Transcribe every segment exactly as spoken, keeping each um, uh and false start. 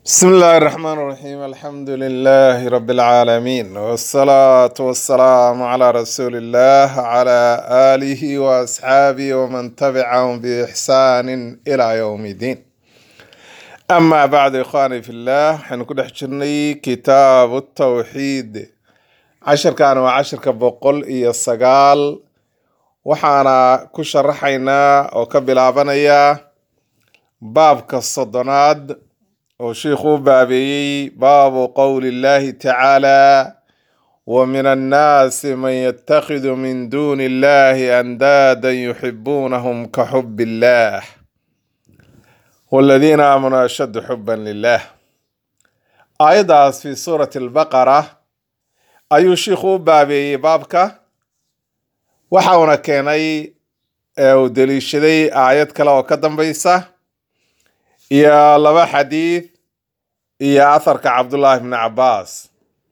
بسم الله الرحمن الرحيم الحمد لله رب العالمين والصلاة والسلام على رسول الله على آله وأصحابه ومن تبعهم بإحسان إلى يوم الدين. أما بعد إخواني في الله حنكون حجرني كتاب التوحيد عشر كان وعشر كبقول إيا السقال وحانا كشرحينا وكبلابنيا باب كالصدناد وشيخ بابي باب قول الله تعالى ومن الناس من يتخذ من دون الله أندادا يحبونهم كحب الله والذين آمنوا أشد حبا لله. أيضا في سورة البقرة أي شيخ بابي بابك وحاونا كيني ودليشدي آيات كلا وكدن بيسا يا لبا حديث يا أثرك عبد الله بن عباس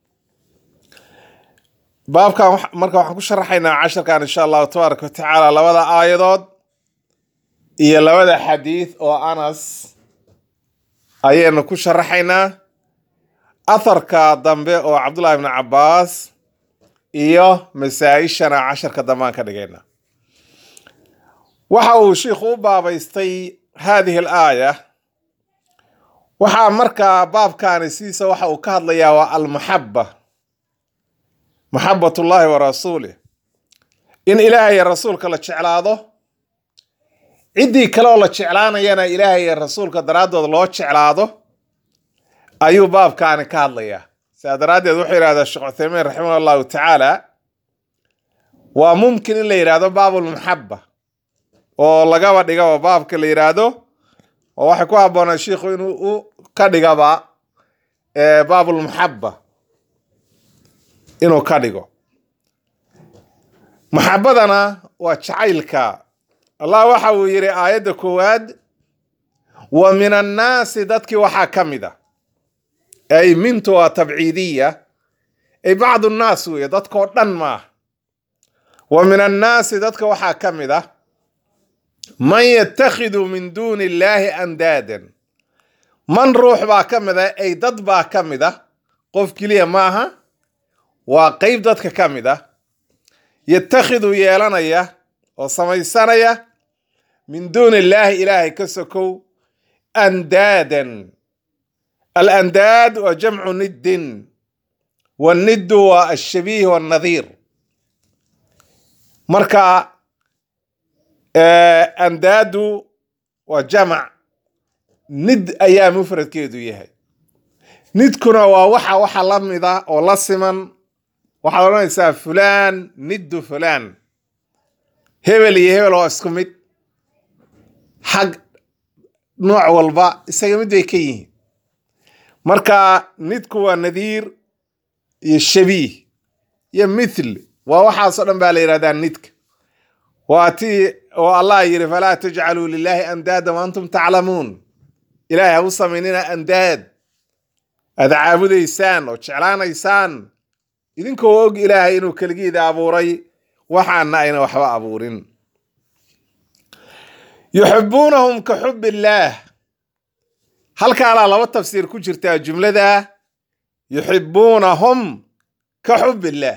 بابك مركا waxaan ku sharaxaynaa casharkan insha Allah tabaaraka wa taala labada aayadood iyo labada xadiis oo Anas ayaynu ku sharaxaynaa atharka dambe oo Abdullah ibn Abbas iyo masaa'ishana casharka dambe ka dhigayna waxa uu sheekhu baabaystay هذه الآية waxaa markaa baabkaani siisa waxa uu ka hadlayaa waa almuhabba muhabbatullahi wa rasuulih in ilaahay iyo rasuulka la jeclaado cidii kale oo la jeclaanayana ilaahay iyo rasuulka daraadood loo jeclaado ayuu baabkaani ka hadlayaa sidaa daraadeed wuxuu yidhahdaa sheekh Uthaymin raximahullahu tacaala waa mumkin in la yidhaahdo baabul muhabba oo lagaba dhigaba baabka la yidhaahdo oo waxa ku haboonaa sheekhu inuu u ka dhigaba ee baabul muhabba inuu ka dhigo muhabbadana waa jacaylka Allah waxa uu yiri aayada koowaad wa min an-nas dadki waxa kamida ay mintu wa tabciidiyya ay bacd an-nas way dadko dhan ma wa min an-nas dadka waxa kamida man yattakhidhu min duni Allahi andadan man ruux baa kamida ay dad baa kamida qof kaliya maaha waa qayb dadka kamida yattakhidhu yeelanaya oo samaysanaya min duni Allahi Ilaahi kasakow andadan al andad wa jam'u niddin wan niddu wa ash-shabih wan nadhir marka andadu waa jamac nid ayaa mufradkeedu yahay nidkuna waa waxa waxa la mida oo la siman waxa oranaysaa fulaan niddu fulaan hebel iyo hebel oo isku mid xag nooc walba isaga mid bay ka yihiin marka nidku waa nadiir iyo shabiih iyo mithl waa waxaasoo dhan baa la yidhahdaa nidka واتي والله يري فلا تجعلوا لله اندادا وانتم تعلمون الهي ابو سميننا انداد هذا عابد انسان وجعلان انسان idinko og ilaahay inuu kaligeeda abuuray waxaana ayna waxba abuurin yuhibbunahum ka hubbillah halka ala laba tafsiir ku jirta jumlada yuhibbunahum ka hubbillah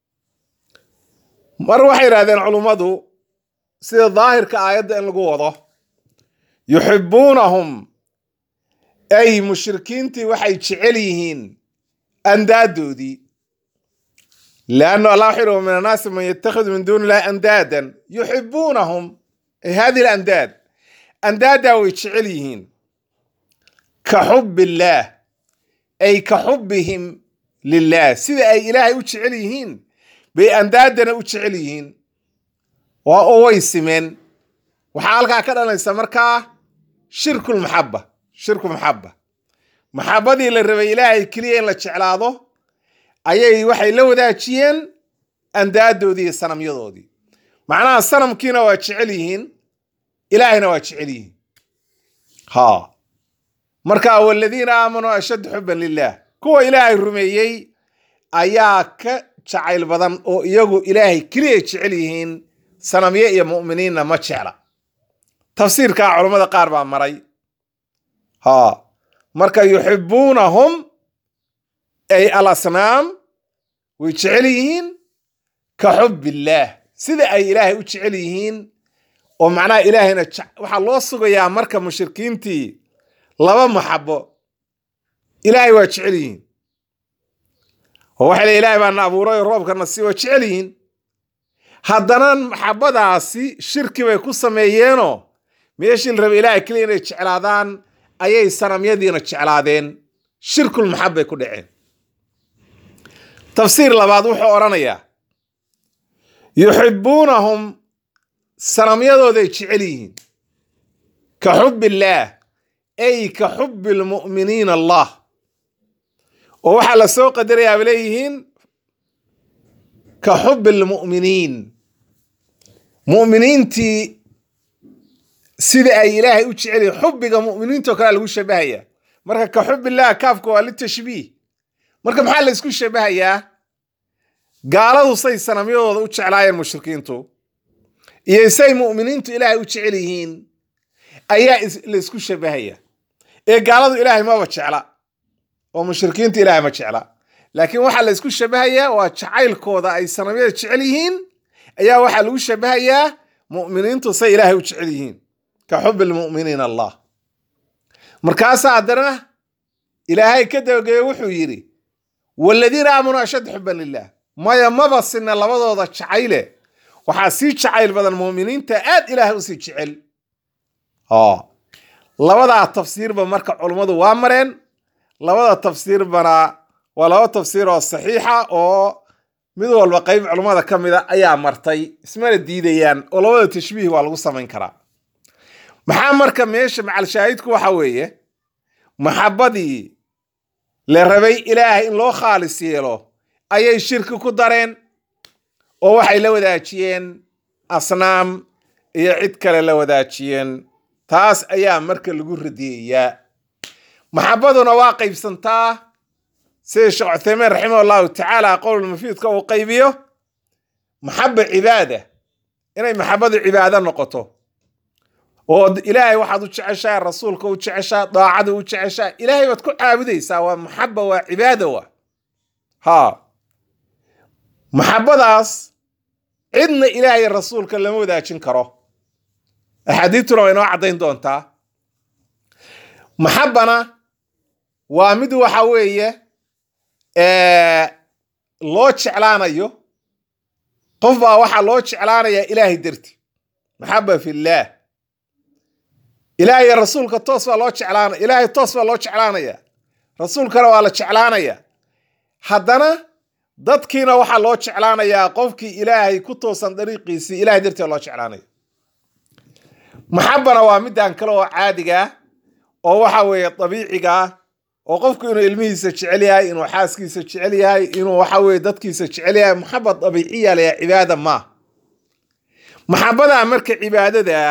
mar waxay yiraahdeen culimadu sida daahirka aayada in lagu wado yuhibbunahum ay mushrikiintii waxay jecel yihiin andaadoodii laano Allah xiru min an-nas man yattakhidhu min duni Allahi andadan yuhibbunahum ay hadi al-andad andada way jecel yihiin ka hubbillah ay ka hubbihim lillah sida ay ilaahay u jecel yihiin bay andaadana u jecel yihiin waa oo way simeen waxa halka ka dhalaysa markaa shirkul muhabba shirku muhabba muhabbadii la rabay ilaahay kaliya in la jeclaado ayay waxay la wadaajiyeen andaadoodii sanamyadoodii macnaha sanamkiina waa jecel yihiin ilaahayna waa jecel yihiin ha marka walladina aamanu ashad hubban lillah kuwa ilaahay rumeeyay ayaa ka jacayl badan oo iyagu ilaahay kaliya jecel yihiin sanamye iyo mu'miniinna ma jecla tafsiirka culimada qaar baa maray ha marka yuxibbuunahum ay alasnaam way jecel yihiin ka xubbillaah sida ay ilaahay u jecel yihiin oo macnaha ilaahayna waxaa loo sugayaa marka mushrikiintii laba maxabo ilaahay waa jecel yihiin oo waxay leeyihiin ilaahay baa na abuuray roobkana sii waa jecel yihiin haddana maxabadaasi shirki bay ku sameeyeenoo meeshii la rabay ilaahay keliya inay jeclaadaan ayay sanamyadiina jeclaadeen shirkul maxabbay ku dhaceen tafsiir labaad wuxuu odhanayaa yuxibbuunahum sanamyadooday jecel yihiin ka xubbillaah ay ka xubbi lmu'miniina allah oo waxaa la soo qadarayaa bay leeyihiin ka xubbi lmu'miniin mu'miniintii sida ay ilaahay u jecel yihiin xubbiga mu'miniintoo kale lagu shabahaya marka ka xubbillaah kaafka waa litashbiih marka maxaa la isku shabahayaa gaaladu say sanamyadooda u jeclaayeen mushrikiintu iyo say mu'miniintu ilaahay u jecel yihiin ayaa la isku shabahaya ee gaaladu ilaahay maba jecla oo mushrikiintu ilaahay ma jecla laakiin waxaa la isku shabahayaa waa jacaylkooda ay sanamyada jecel yihiin ayaa waxaa lagu shabahayaa mu'miniintu say ilaahay u jecel yihiin ka xubbi lmu'miniina allah markaasaa haddana ilaahay ka dabageeye wuxuu yidhi waaladiina aamanuu ashaddu xubban lilah maya maba sinna labadooda jacayle waxaa sii jacayl badan mu'miniinta aad ilaahay usii jecel labadaa tafsiirba marka culummadu waa mareen labada tafsiirbana waa laba tafsiir oo saxiixa oo mid walba qayb culummada ka mida ayaa martay ismana diidayaan oo labada tashbiih waa lagu samayn karaa maxaa marka meesha macal shaahidku waxa weeye maxabbadii la rabay ilaahay in loo khaalis yeelo ayay shirki ku dareen oo waxay la wadaajiyeen asnaam iyo cid kale la wadaajiyeen taas ayaa marka lagu radiyayaa maxabbaduna waa qaybsantaa sida sheekh Uthaymin raximah allahu tacaala qowl mufiidka uu qaybiyo maxabba cibaada inay maxabbadu cibaado noqoto oo ilaahay waxaad u jeceshahay rasuulka u jeceshahay daacada u jeceshahay ilaahay baad ku caabudaysaa waa maxabba waa cibaado wa ha maxabbadaas cidna ilaahay rasuulka lama wadaajin karo axaadiituna way inoo caddayn doontaa maxabbana waa mid waxa weeye loo jeclaanayo qof baa waxaa loo jeclaanayaa ilaahay darti maxabba fillaah ilaahay rasuulka toos baa loo jeclaanaya ilaahay toos baa loo jeclaanaya rasuulkana waa la jeclaanaya haddana dadkiina waxaa loo jeclaanayaa qofkii ilaahay ku toosan dariiqiisii ilaahay dartii loo jeclaanaya maxabbana waa midaan kale oo caadiga oo waxa weeye dabiiciga oo qofku inuu ilmihiisa jecel yahay inuu xaaskiisa jecel yahay inuu waxa weeye dadkiisa jecel yahay maxabba dabiiciya la cibaada ma maxabbada marka cibaadada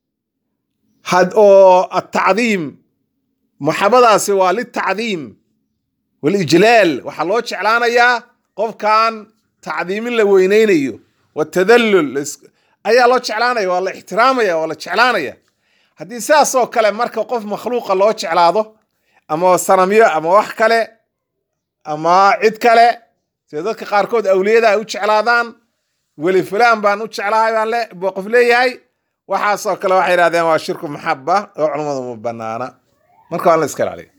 had oo at-ta'dhim maxabbadaasi waa lit-ta'dhim wal-ijlaal waxa loo jeclaanayaa qofkan ta'dhiimin la weyneynayo wa tadallul ayaa loo jeclaanaya waa la ixtiraamaya waa la jeclaanaya haddii sidaas oo kale marka qof makhluuqa loo jeclaado ama sanamyo ama wax kale ama cid kale sida dadka qaarkood awliyada ay u jeclaadaan weli fulaan baan u jeclahay baan le qof leeyahay waxaas oo kale waxay yiraahdeen waa shirku maxabba oo culimadu ma banaana marka aan la iska ilaaliyo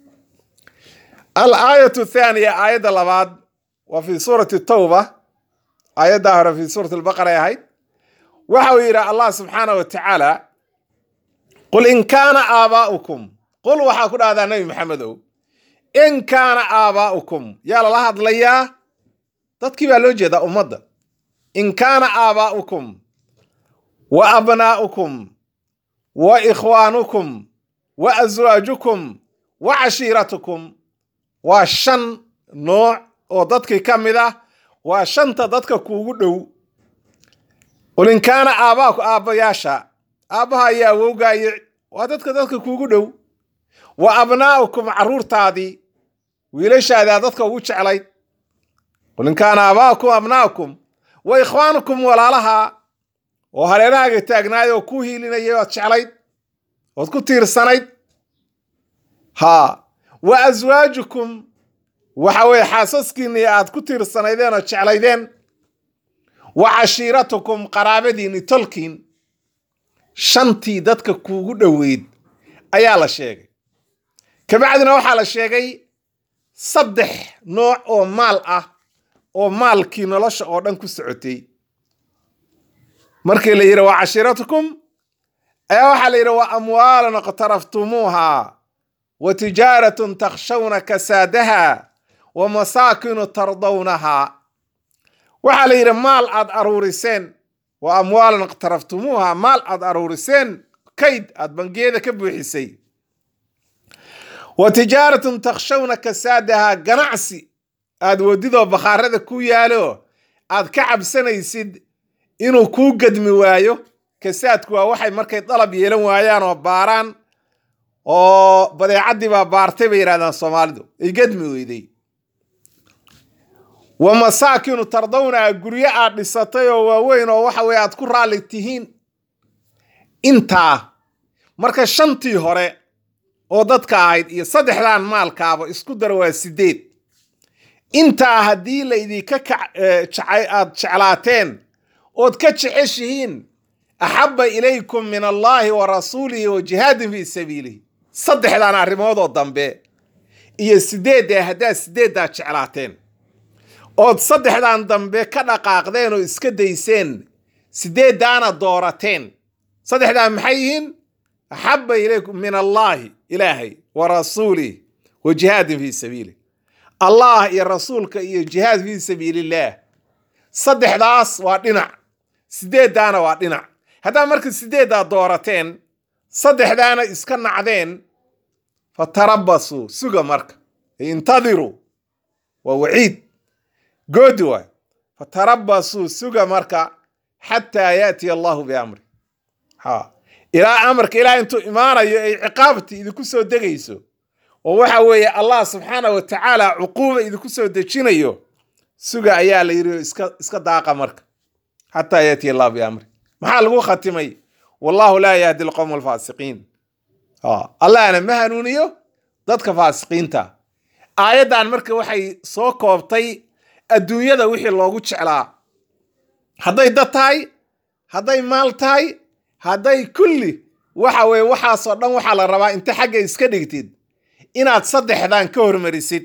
al-aayatu thaniya aayada labaad wa fi suurati tawba aayada hore fi suurati al-baqara ahayd waxa uu yiri Allah subhanahu wa ta'ala qul in kana aabaa'ukum qul waxa ku dhahdaa nabi maxamedow in kana aabaa'ukum yaa la hadlayaa dadkii baa loo jeedaa ummadda in kana aabaa'ukum wa abnaa'ukum wa ikhwaanukum wa azwaajukum wa cashiiratukum waa shan nooc oo dadkii ka mid ah waa shanta dadka kuugu dhow qul in kana aabaa'ukum aabayaasha aabaha ayaa awowgaayo waa dadka dadka kuugu dhow wa abnaa'ukum caruurtaadii wiilashaada dadka ugu jeclayd qul in kana aabaa'ukum abnaa'ukum wa ikhwaanukum walaalaha oo hareerahaaga taagnaay oo ku hiilinayay waad jeclayd ood ku tiirsanayd ha wa aswaajukum waxa weeye xaasaskiinni aad ku tiirsanaydeen oo jeclaydeen wa cashiiratukum qaraabadiinni tolkiin shantii dadka kuugu dhoweyd ayaa la sheegay kabacdina waxaa la sheegay saddex nooc oo maal ah oo maalkii nolosha oo dhan ku socotay markii la yidhi waa cashiiratukum ayaa waxaa la yidhi waa amwaalan iqtaraftumuuha wa tijaaratun takhshawna kasaadaha wa masaakinu tardawnaha waxaa la yidhi maal aad aruuriseen waa amwaalan iqtaraftumuuha maal aad aruuriseen kayd aad bangiyada ka buuxisay wa tijaaratun takhshawna kasaadaha ganacsi aad wadidoo bakhaarada ku yaalo aad ka cabsanaysid inuu kuu gadmi waayo kasaadku waa waxay markay dalab yeelan waayaan oo baaraan oo badeecadii baa baartay bay yidhahdaan soomaalidu ay gadmi weyday wa masaakinu tardawna guryo aad dhisatay oo waaweyn oo waxa weye aad ku raalli tihiin intaa marka shantii hore oo dadka ahayd iyo saddexdan maalkaaba isku dara waa sideed intaa haddii la idinka kacay aad jeclaateen ood ka jeceshihiin axabba ilaykum min allaahi wa rasuulihi wa jihaadin fii sabiilihi saddexdan arrimoodoo dambe iyo sideedda haddaad sideeddaa jeclaateen ood saddexdan dambe ka dhaqaaqdeen oo iska dayseen sideeddaana doorateen saddexdaan maxay yihiin axabba ilaykum min allaahi ilaahay wa rasuulihi wa jihaadin fii sabiilihi allah iyo rasuulka iyo jihaad fii sabiilillaah saddexdaas waa dhinac sideeddaana waa dhinac haddaa marka sideeddaa doorateen saddexdaana iska nacdeen fatarabasuu suga marka intadiruu waa waciid goodi waay fatarabasuu suga marka xataa yaatiya allahu biamri ha ilaa amarka ilaah intuu imaanayo ay ciqaabtii idinku soo degayso oo waxa weeye allah subxaanahu wa tacaala cuquuba idinku soo dejinayo suga ayaa la yidhi iska iska daaqa marka xataa yaatiya allahu biamri maxaa lagu khatimay wallahu laa yahdi alqowma alfaasiqiin allahna ma hanuuniyo dadka faasiqiinta aayaddan marka waxay soo koobtay adduunyada wixii loogu jeclaa hadday dad tahay hadday maal tahay hadday kulli waxa weye waxaasoo dhan waxaa la rabaa inta xagga iska dhigtid inaad saddexdan ka hormarisid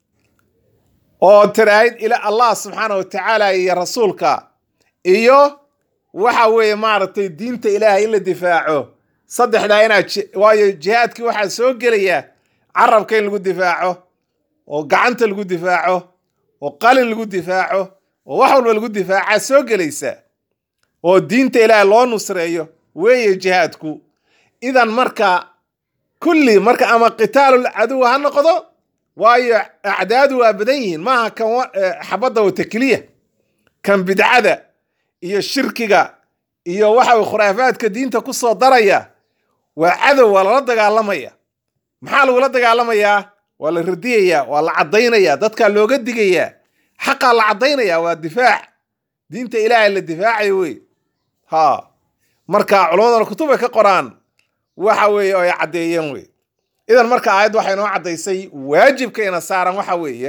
oo tiraahid ila allah subxaanahu wa tacaala iyo rasuulka iyo waxa weeye maaragtay diinta ilaahay in la difaaco saddexdaa inaad waayo jihaadkii waxaa soo gelaya carabka in lagu difaaco oo gacanta lagu difaaco oo qalin lagu difaaco oo wax walba lagu difaaca soo gelaysa oo diinta ilaahay loo nusreeyo weeye jihaadku idan marka kulli marka ama qitaalul caduw ha noqdo waayo acdaadu waa badan yihiin maaha kan xabadda wata keliya kan bidcada iyo shirkiga iyo waxa khuraafaadka diinta ku soo daraya waa cadow waa lala dagaalamaya maxaa lagula dagaalamayaa waa la radiyaya waa la cadaynaya dadka looga digaya xaqa la cadaynaya waa difaac diinta ilaahay la difaacayo wey ha marka culimadana kutub ay ka qoraan waxa weeye oo ay cadeeyeen wey idan marka aayad waxay noo cadaysay waajibka ina saaran waxa weeye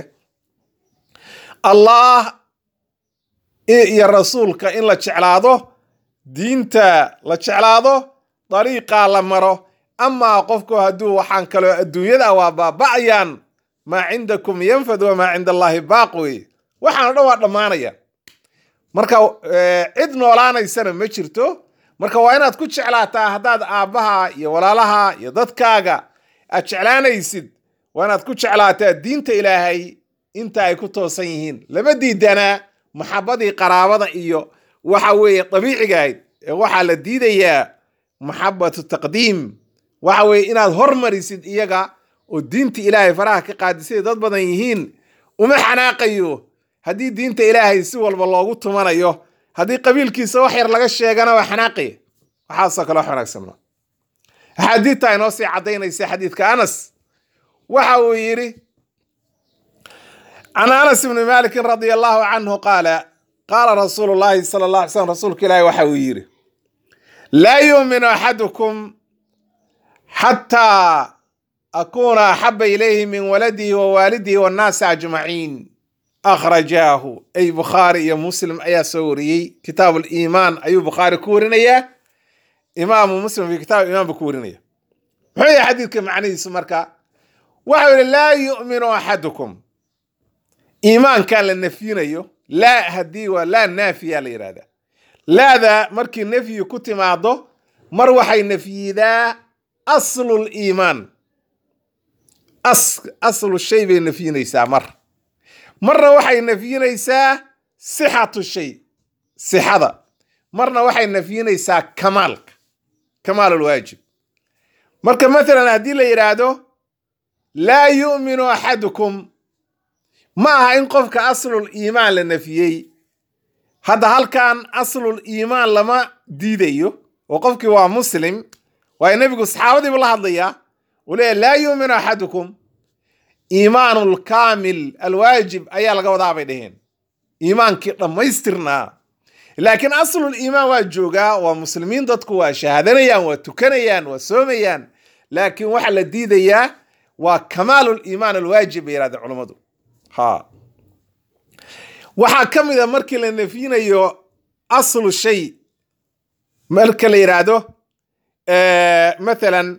allah iyo rasuulka in la jeclaado diinta la jeclaado dariiqa la maro amaa qofku hadduu waxaan kaloo adduunyada waa baaba'ayaan maa cindakum yanfad wamaa cinda allaahi baaq wey waxaan o dhan waa dhammaanaya marka cid noolaanaysana ma jirto marka waa inaad ku jeclaataa haddaad aabbaha iyo walaalaha iyo dadkaaga aad jeclaanaysid waa inaad ku jeclaataa diinta ilaahay inta ay ku toosan yihiin lama diidanaa maxabadii qaraabada iyo waxa weeye dabiicigahayd ee waxaa la diidayaa maxabatu taqdiim waxa weeye inaad hormarisid iyaga oo diinta ilaahay faraha ka qaadisay dad badan yihiin uma xanaaqayo haddii diinta ilaahay si walba loogu tumanayo haddii qabiilkiisa wax yar laga sheegana waa xanaaqaya waxaasoo kale wax wanaagsanma axaadiidta inoo sii caddaynaysa xadiidka anas waxa uu yidhi can anas ibni maalikin radia allahu canhu qaala qaala rasuulu llaahi sala allah alay slam rasuulka ilaahi waxa uu yidhi laa yuuminu axadukum xataa أكون أحب إليه من ولده ووالده والناس أجمعين أخرجاه أي بخاري يا مسلم أي سوري كتاب الإيمان أي بخاري كورنية إمام مسلم في كتاب الإيمان بكورنية هي حديث كمعني سمركا وحول لا يؤمن أحدكم إيمان كان للنفيين أيوه لا هدي ولا نافية لإرادة لا ذا مركي النفي كتم عضو مروحي النفي ذا أصل الإيمان أصل, أصل الشيء بين النفي نيسا مر مرة وحي النفي نيسا صحة الشيء صحة مرة وحي النفي نيسا كمالك كمال الواجب مركا مثلا هدي لإرادة لا يؤمن أحدكم ما إن قفك أصل الإيمان للنفيي هذا هل كان أصل الإيمان لما ديديو وقفك هو مسلم والنبي صحابه بالله هذيا ولا لا يؤمن أحدكم إيمان الكامل الواجب أي لقى وضع بينهن إيمان كده ما يسترنا لكن أصل الإيمان واجوجا ومسلمين ضدكوا شهادنيان وتكنيان وسوميان لكن وحل الديديا وكمال الإيمان الواجب يراد علماء ها waxaa ka mid ah markii la nafinayo aslu shay marka la yiraahdo ee مثلا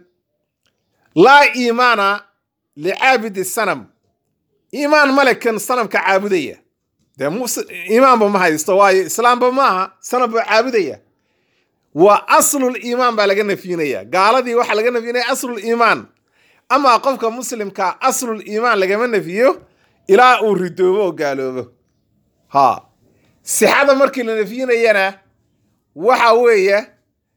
la iimana li'abid as-sanam iimaan malakan sanamka caabudaya de iimaan ba ma haysto waayo islaam ba maaha sanam ba caabudaya wa aslu al-iimaan ba laga nafinaya gaaladii waxa laga nafinaya aslu al-iimaan ama qofka muslimka aslu al-iimaan laga nafiyo ilaa uu ridoobo gaaloobo ها صحة مركي لنفينا ينا وحاوية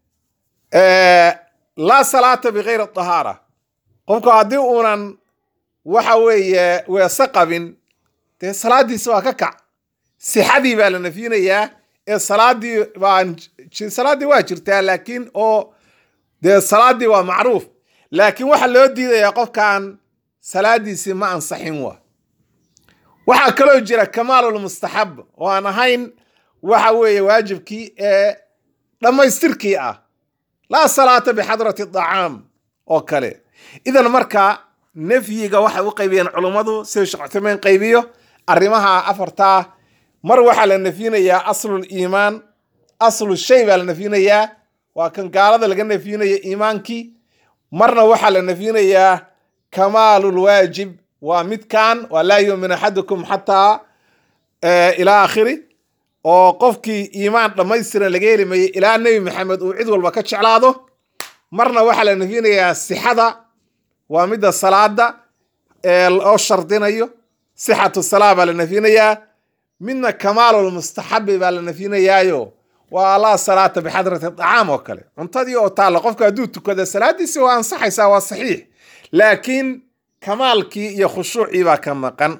آه لا صلاة بغير الطهارة قمك عديونا وحاوية ويسقب الصلاة دي سوا ككع صحة دي بالنفينا يا الصلاة دي الصلاة دي واجرتها لكن او دي الصلاة دي معروف لكن waxa loo diiday qofkan salaadiisi ma ansaxin wa waxa kale oo jira kamaalul mustahab oo aan ahayn waxa weeye waajibkii ee dhamaystirkii ah la salaata bi hadrati at-ta'am oo kale idan marka nafyiga waxa uu qaybiyeen culimadu si shaqatameen qaybiyo arimaha afarta mar waxa la nafinayaa aslul iimaan aslu shay baa la nafinayaa waa kan gaalada laga nafinayo iimaankii marna waxa la nafinayaa kamalul waajib wa midkan wala yu'minu ahadukum hatta ila akhiri oo qofkii iimaan dhamaystiran laga helimayay ilaa nabi maxamed uu cid walba ka jeclaado marna waxa la nafinayaa sixada waa midda salaada ee oo shardinayo sixatu salaaba la nafinayaa minna kamalul mustahab baa la nafinayaayo ولا صلاة بحضرة الطعام وكله انتدي او تعالى قفك ادو تكدا صلاتيسي وان صحيسا وا صحيح لكن كمالكي يا خشوعي با كمقن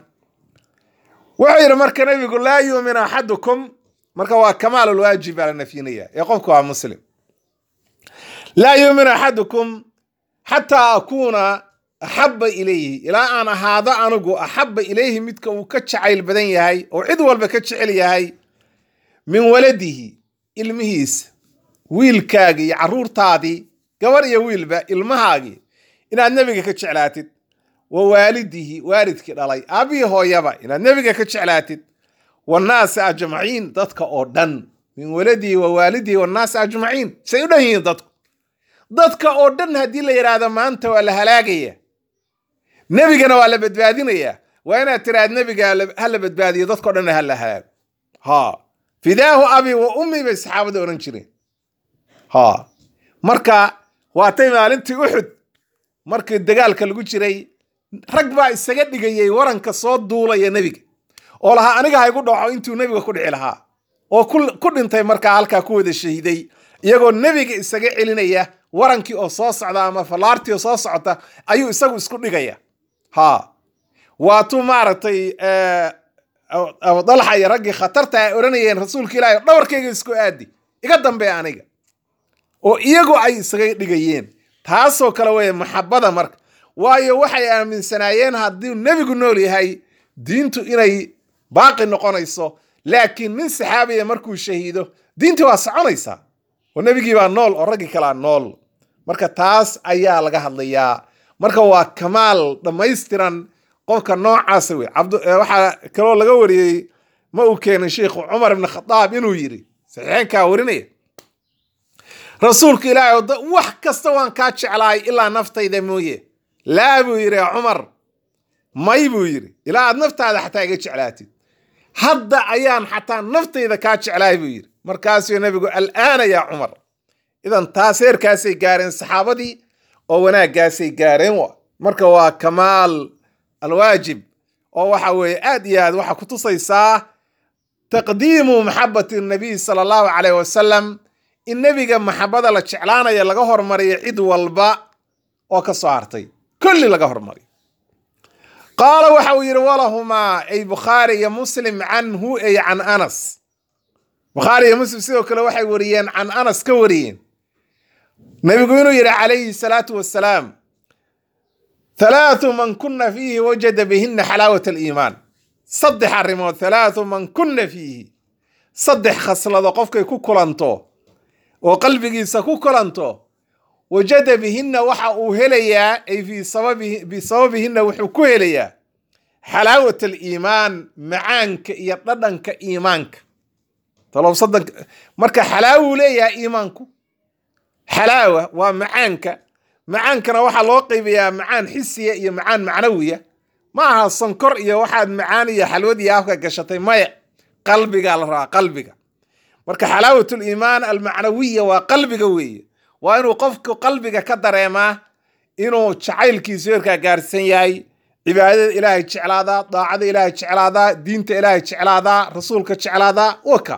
وغير مركه النبي يقول لا يؤمن احدكم مركه وا كمال الواجب على النفينيه يا قفك وا مسلم لا يؤمن احدكم حتى اكون احب اليه الى انا هذا انغو احب اليه مدك وكجعيل بدن yahay oo cid walba ka jecel yahay min waladihi ilmihiis wiilkaagi iyo caruurtaadii gabar iyo wiilba ilmahaagi inaad nabiga ka jeclaatid wa waalidihi waalidkii dhalay abi hooyaba inaad nabiga ka jeclaatid wanaas ajmaciin dadka oo dhan min waladihi wa waalidihi wanaas ajmaciin say u dhahiin dadku dadka oo dhan hadii la yiraahdo maanta waa la halaagaya nabigana waa la badbaadinaya waa inaad tiraad nabiga hal badbaadiyo dadka oo dhan hal la halaag ha فداه أبي وأمي بسحابة أورنجرين ها مركا واتي مالنتي أحد مركا الدجال كالجو جري ركبة السجد جاي ورن كصوت دولة يا نبي والله أنا جاي أقول له أنتوا نبي وكل علها وكل كل أنت مركا على كود الشهيدي يقول نبي السجد علينا ورن كي أصاص على ما فلارتي أصاص عطا أيو يسوي سكول جاي ها واتو مارتي آه أو ضلح يرجع خطرت أوراني رسول كلا دور كي يسكو أدي يقدم بيانيجا أو يجو أي سجى دقيقين تحسوا كلاوي محبة مرك وايو وحي من سنين هادي النبي قلنا لي هاي دينتو إلي باقي النقطة يسو لكن من صحابي مركو الشهيدو دينتو واسعون والنبي جيبان نول أو رجع كلا نول مرك تاس أيها لقى هالليا marka waa kamaal dhammaystiran qofka noocaasa wey. Waxaa kaloo laga wariyey ma uu keenay sheikhu cumar ibn khadaab inuu yiri saxiixaynkaa warinaya rasuulka ilaahay wax kasta waan kaa jeclaay ilaa naftayda mooye. laa buu yiri cumar, may buu yiri ilaa aad naftaada xataa iga jeclaatid, hadda ayaan xataa naftayda kaa jeclaay buu yiri. markaasuu nabigu al'aana yaa cumar. idan taas heerkaasay gaareen saxaabadii oo wanaaggaasay gaareen. wa marka waa kamaal alwaajib oo waxa weeye aad iyo aad waxa ku tusaysaa taqdiimu maxabati nabiy sala allahu calayh wasalam, in nebiga maxabada la jeclaanaya laga hormariyo cid walba oo ka soo hartay, kulli laga hormariyo. qaala waxa uu yidhi walahumaa ay bukhaari iyo muslim canhu ay can anas. bukhaari iyo muslim sidoo kale waxay wariyeen can anas ka wariyeen nabigu inuu yidhi calayhi salaatu wassalaam ثلاث من كنا فيه وجد بهن حلاوة الإيمان. صدح الرموت ثلاث من كنا فيه صدح خصلة قفك يكو كلانتو وقلبك يسكو كلانتو وجد بهن وحا هليا أي في صوابه بصوابهن وحكو هليا حلاوة الإيمان معانك يطلنك إيمانك. طلب صدق مركا حلاوة ليا إيمانكو حلاوة ومعانك. macaankana waxaa loo qaybiyaa macaan xisiya iyo macaan macnawiya, ma aha sonkor iyo waxaad macaan iyo xalwad iyo afka gashatay, maya, qalbiga la rabaa, qalbiga. marka xalaawatul iimaan almacnawiya waa qalbiga weeye. waa inuu qofku qalbiga ka dareemaa inuu jacaylkiisu heerkaa gaarsan yahay, cibaadada ilaahay jeclaadaa, daacada ilaahay jeclaadaa, diinta ilaahay jeclaadaa, rasuulka jeclaadaa. waka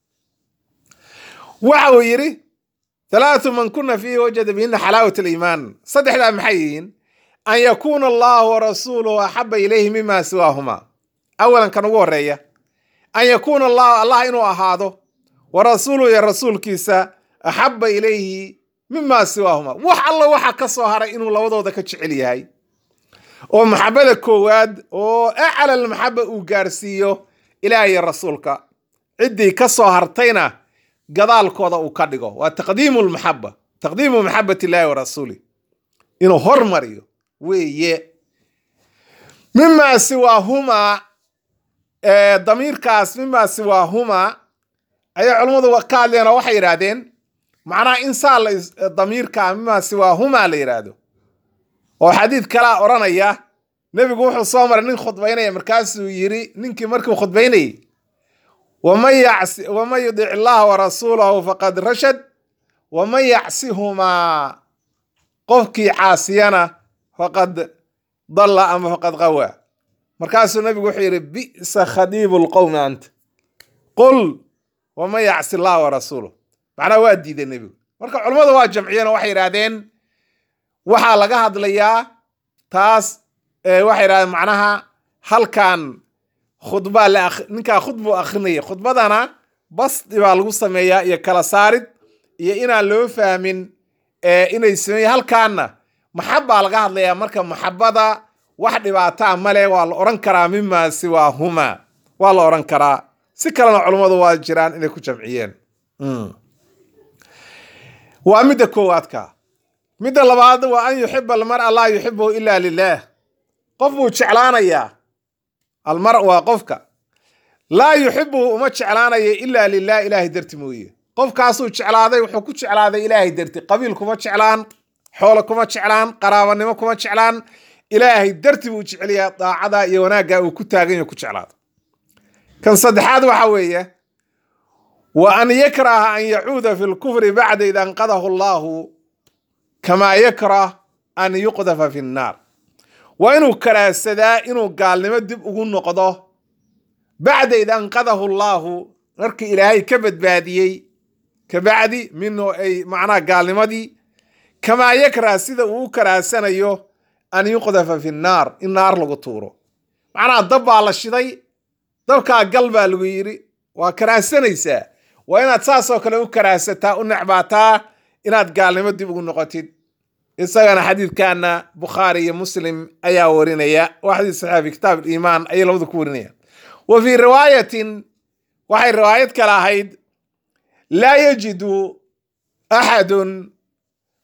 waxa uu yidhi ثلاث من كنا فيه وجد بهن حلاوة الإيمان. صدح ذا محيين أن يكون الله ورسوله أحب إليه مما سواهما. أولا كان ورية أن يكون الله الله إنه أهاده ورسوله يا رسول كيسا أحب إليه مما سواهما. وح الله وح كصهر إنه لوضع ذاك شعلي هاي ومحبة الكواد وأعلى المحبة وجارسيه إلهي رسولك عدي كصهرتينا gadaalkooda uu ka dhigo. waa taqdiimu lmaxaba, taqdiimu maxabati illaahi wa rasuuli, inuu hormariyo weeye. mimaa siwaahumaa, damiirkaas mimaa siwaahumaa ayay culummadu ka hadleen oo waxay yidhaahdeen macnaha insaan la damiirka mimaa siwaahumaa la yidhaahdo. oo xadiid kalaa odhanaya nebigu wuxuu soo maray nin khudbaynaya, markaasuu yiri ninkii markuu khudbaynayay ومن يعص ومن يطع الله ورسوله فقد رشد ومن يعصهما قفكي عاصينا فقد ضل أم فقد غوى. مركز النبي يقول بئس خديم القوم أنت قل ومن يعص الله ورسوله. معناه وادي ذا النبي. مركز علماء ذو الجمعية وحي رادين وحا لقى هذا تاس وحي راد معناها هل كان khudba la ninka khudbu akhrinaya, khudbadana bas baa lagu sameeyaa iyo kala saarid iyo inaan loo fahmin ee inay sameeyay. halkaana maxabba laga hadlayaa, marka maxabada wax dhibaato ah male, waa la oran karaa mimma siwa huma, waa la oran karaa. si kalena culimadu waa jiraan inay ku jamciyeen. waa midda koowaadka. midda labaad waa an yuhibba almar'a la yuhibbu illa lillah. qof buu jeclaanayaa المرء وقفك لا يحبه وما جعلانه إلا لله إلهي درتي مويه. قف كاسو جعلاده وحكو جعلاده إلهي درتي، قبيلكم ما جعلان، حولكم ما جعلان، قرابنمكم ما جعلان، إلهي درتي وجعليا طاعدا يوناغا وكتاغين وكو جعلاده. كان صدحاد وحويه وأن يكره أن يعود في الكفر بعد إذا انقذه الله كما يكره أن يقذف في النار. وإنه كراسدا إنه قال لما دب أقول نقضه بعد إذا انقذه الله نرك إلهي كبد باديي كبعدي منه أي معناه قال لما دي كما يكره سيدا وكراسنا يو أن يقذف في النار النار لقطوره معناه ضب على الشيء ضبكا قلبه الويري وكراسنا يسا وإن أتساسو كلا كراستا ونعباتا إن قال لما دب أقول نقطين. إساقنا حديث كان بخاري مسلم أيا ورينيا وحديث صحابي كتاب الإيمان أي لو ذكورنيا. وفي رواية وحي رواية كلاهيد لا يجد أحد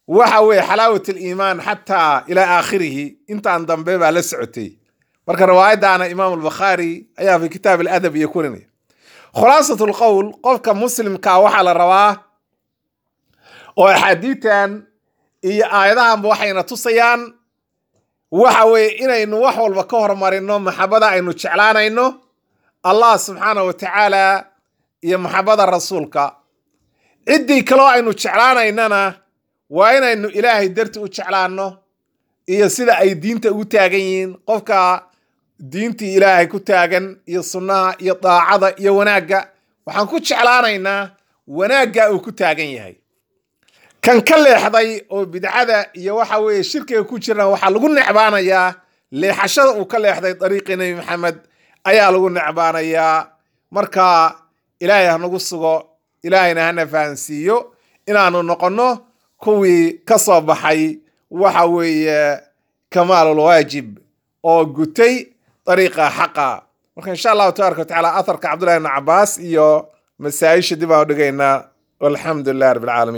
waxa weeye xalaawat aliimaan xataa ilaa aakhirihi intaan dambe baa la socotay marka riwaayadaana imaam albukhaari ayaa fi kitaab aladab iyo kurinaya khulaasatu lqowl qofka muslimka waxaa la rabaa oo axaadiitan iyo aayadahanba waxayna tusayaan waxa weeye inaynu wax walba ka hormarino maxabada aynu jeclaanayno allah subxaanahu wa tacaala iyo maxabada rasuulka ciddii kaloo aynu jeclaanaynana waa inaynu ilaahay darti u jeclaanno iyo sida ay diinta ugu taagan yihiin qofka diintii ilaahay ku taagan iyo sunnaha iyo daacada iyo wanaagga waxaan ku jeclaanaynaa wanaagga uu ku taagan yahay kan ka leexday oo bidcada iyo waxa weeye shirkiga ku jirna waxaa lagu necbaanayaa leexashada uu ka leexday dariiqii nebi maxamed ayaa lagu necbaanayaa marka ilaahay hanagu sugo ilaahayna hana fahansiiyo inaanu noqonno kuwii ka soo baxay waxa weeye kamaalul waajib oo gutay dariiqa xaqa marka insha allahu tabaaraka watacaala atharka cabdullahi ibn cabbaas iyo masaa'isha dib aan u dhigaynaa walxamdu lillahi rabbil caalamiin